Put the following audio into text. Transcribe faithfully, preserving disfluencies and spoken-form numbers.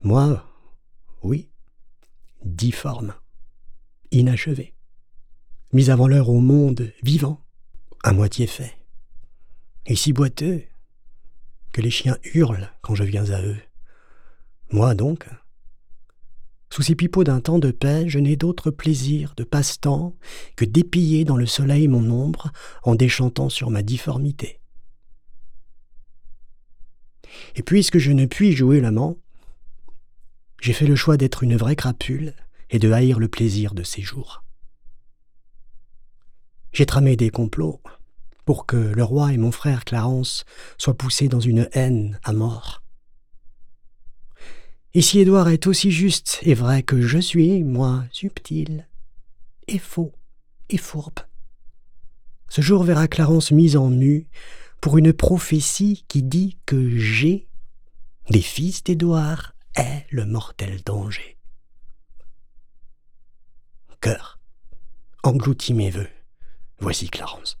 Moi, oui, difforme, inachevé, mis avant l'heure au monde vivant, à moitié fait, et si boiteux que les chiens hurlent quand je viens à eux. Moi donc, sous ces pipeaux d'un temps de paix, je n'ai d'autre plaisir de passe-temps que d'épiller dans le soleil mon ombre en déchantant sur ma difformité. Et puisque je ne puis jouer l'amant, j'ai fait le choix d'être une vraie crapule et de haïr le plaisir de ces jours. J'ai tramé des complots pour que le roi et mon frère Clarence soient poussés dans une haine à mort. Et si Édouard est aussi juste et vrai que je suis, moi, subtil, et faux, et fourbe, ce jour verra Clarence mise en mue pour une prophétie qui dit que G, des fils d'Édouard, est le mortel danger. Cœur, engloutis mes vœux, voici Clarence.